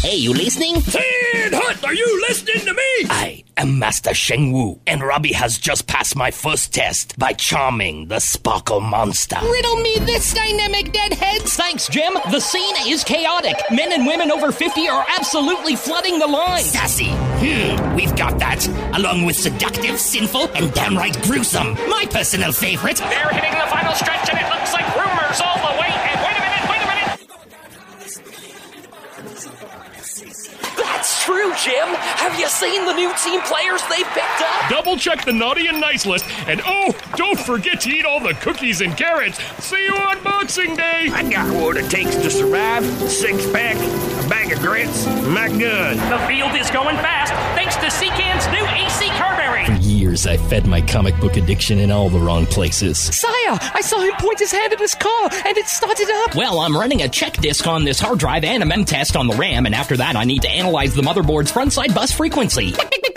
Hey, you listening? Sid Hut, are you listening to me? I am Master Sheng Wu, and Robbie has just passed my first test by charming the Sparkle Monster. Riddle me this, dynamic deadheads. Thanks, Jim. The scene is chaotic. Men and women over 50 are absolutely flooding the line. Sassy. We've got that, along with seductive, sinful, and downright gruesome. My personal favorite. They're hitting the final stretch, and it looks like rumors all the way. And wait a minute. That's true, Jim. Have you seen the new team players they've picked up? Double check the naughty and nice list, and don't forget to eat all the cookies and carrots. See you on Boxing Day. I got what it takes to survive. 6-pack, a bag of grits, my gun. The field is going fast, thanks to Seacan's new AC Carberry. For years, I fed my comic book addiction in all the wrong places. Sire, I saw him point his hand at his car, and it started up. Well, I'm running a check disk on this hard drive and a mem test on the RAM, and after that, I need to analyze the motherboard's front-side bus frequency.